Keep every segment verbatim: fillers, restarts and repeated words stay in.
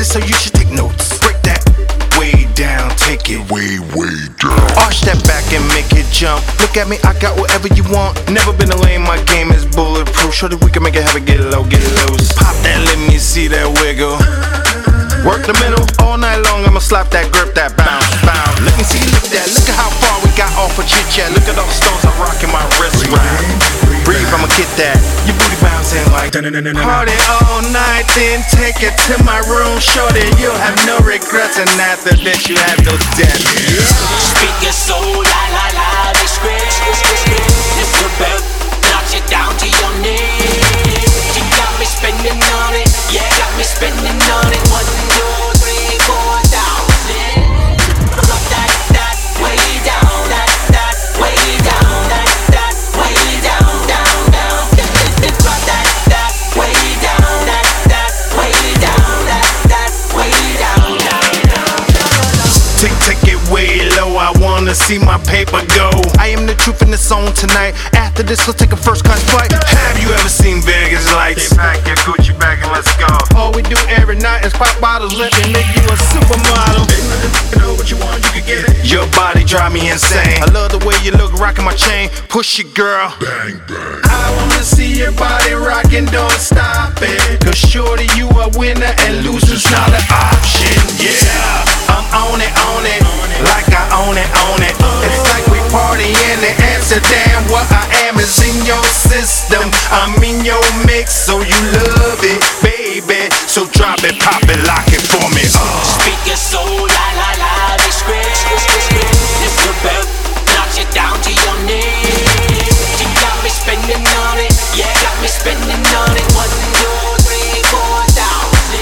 so you should take notes. Break that way down, take it way, way down. Arch that back and make it jump. Look at me, I got whatever you want. Never been a lame, my game is bulletproof. Sure that we can make it happen, get low, get loose. Pop that, let me see that wiggle. Work the middle all night long, I'ma slap that, grip that, bounce, bounce. Let me see, look at that, look at how far we got off of chit chat. Look at all the stones I'm rocking my wrist round. Breathe, I'ma get that. Your booty bouncing like party all night, then take it to my room. Shorty, you'll have no regrets, and after this you have no debt. Speak your soul, la la la, they scream. This the belt, knocks you down to your knees. You got me spending on it, yeah, got me spending on it. One, two, three, four, down. Drop that, that, way down, that, that, way down, that, that, way down, down, down. Drop that, that, way down, that, that, way down, that, that, way down, down, down. Take, take it way low, I wanna see my paper go. I am the truth in the song tonight. After this, let's take a first class flight. Have you ever seen Vegas lights? Pack your Gucci bag and let's go. All we do every night is pop bottles, let me make you a supermodel. You know what you want, you can get it. Your body drive me insane. I love the way you look, rocking my chain. Push it, girl. Bang, bang. I wanna see your body rocking, don't stop it. Cause shorty, you a winner and loser's not an option. Yeah, I'm on it, on it, like I own it, own it. It's like we party in Amsterdam. What I am is in your system. I'm in your mix, so you love it, baby. So drop it, pop it, lock it for me. Uh. Speak your soul, la la la, they scream. This the belt, knocks you down to your knees. You got me spending on it, yeah, got me spending on it. One, two, three, four, down.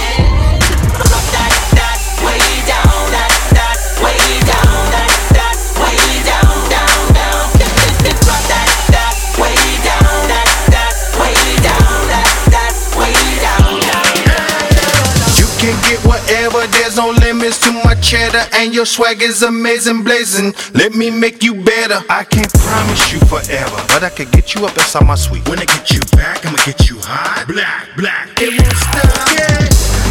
Drop that, that, way down, that, that, way down, that, that, way down, down, down. Drop that, that, way down, that, that, way down, that, that, way down, down. You can get whatever, there's no limits to my cheddar. And your swag is amazing, blazing. Let me make you better. I can't promise you forever, but I can get you up inside my suite. When I get you back, I'ma get you hot. Black, black, it won't stop, yeah.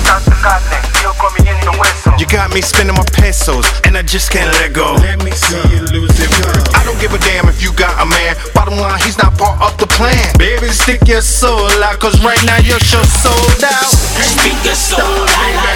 You got me spending my pesos, and I just can't let go. Let me see you lose it, girl. I don't give a damn if you got a man. Bottom line, he's not part of the plan. Baby, stick your soul out, cause right now your show's sold out. Speak your soul, la la